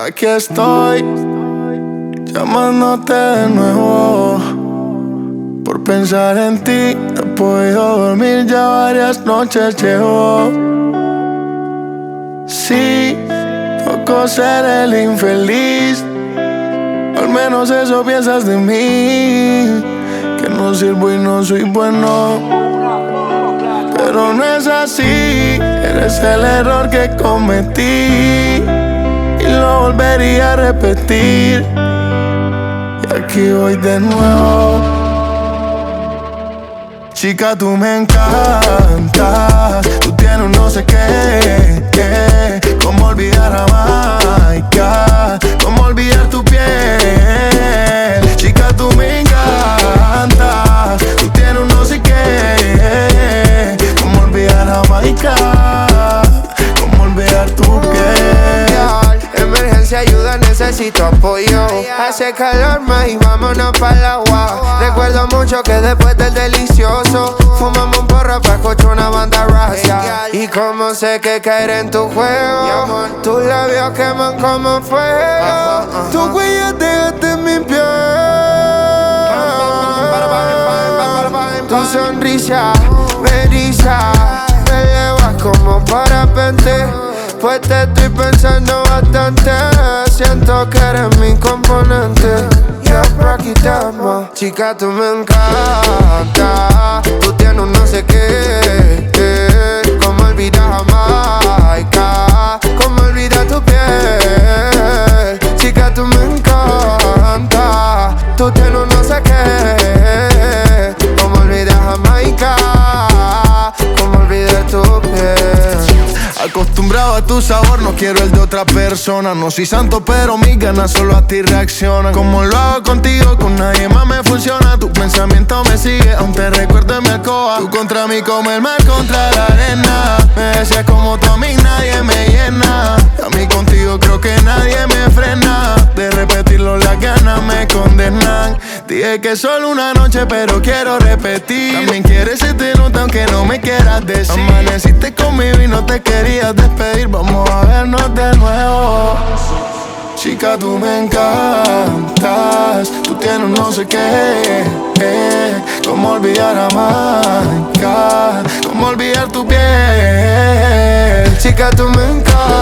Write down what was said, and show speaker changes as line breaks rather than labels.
Aquí estoy, llamándote de nuevo. Por pensar en ti, no he podido dormir, ya varias noches llevo. Sí, tocó ser el infeliz. Al menos eso piensas de mí, que no sirvo y no soy bueno. Pero no es así, eres el error que cometí y lo volvería a repetir. Y aquí voy de nuevo. Chica, tú me encantas, tú tienes un no sé qué. Cómo olvidar a Maika, cómo olvidar tu piel. Chica, tú me encantas, tú tienes un no sé qué. Cómo olvidar a Maika, cómo olvidar tu piel.
Emergencia, ayuda, necesito apoyo. Hace calor más y vámonos para el agua. Recuerdo mucho que después del delicioso fumamos un porro pa' escuchar una banda raza. Y como sé que caer en tu juego, tus labios queman como fuego. Tu huella dejaste en mi piel. Tu sonrisa me eriza, me elevas como parapente. Pues te estoy pensando bastante. Siento que eres mi componente. Yeah, Prakitama. Chica, tú me encanta. Tú tienes un no sé qué. Cómo olvidar a Maika, cómo olvidar tu piel. Chica, tú me encanta. Tú tienes un no sé qué. Cómo olvidar a Maika, cómo olvidar tu piel.
Acostumbrado a tu sabor, no quiero el de otra persona. No soy santo, pero mis ganas solo a ti reaccionan. Como lo hago contigo, con nadie más me funciona. Tu pensamiento me sigue, aún te recuerdo en mi alcoba. Tú contra mí como el mar contra la arena. Me decías como tú a mí, nadie me llena. A mí contigo creo que nadie me frena. De repetirlo las ganas me condenan. Dije que solo una noche, pero quiero repetir. También quieres se te nota aunque no me quieras decir. Amaneciste conmigo y no te querías despedir. Vamos a vernos de nuevo. Chica, tú me encantas. Tú tienes un no sé qué. Cómo olvidar a Maika, cómo olvidar tu piel.
Chica, tú me encantas.